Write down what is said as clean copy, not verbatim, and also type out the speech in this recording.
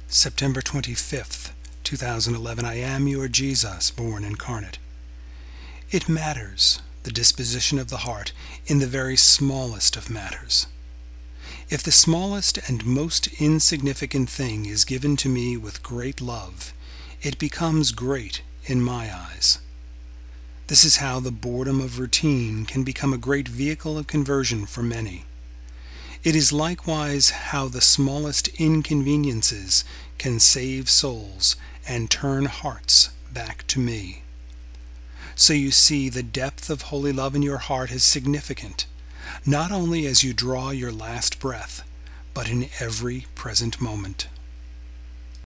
September 25th, 2011. I am your Jesus, born incarnate. It matters, the disposition of the heart, in the very smallest of matters. If the smallest and most insignificant thing is given to me with great love, it becomes great in my eyes. This is how the boredom of routine can become a great vehicle of conversion for many. It is likewise how the smallest inconveniences can save souls and turn hearts back to me. So you see, the depth of holy love in your heart is significant, not only as you draw your last breath, but in every present moment.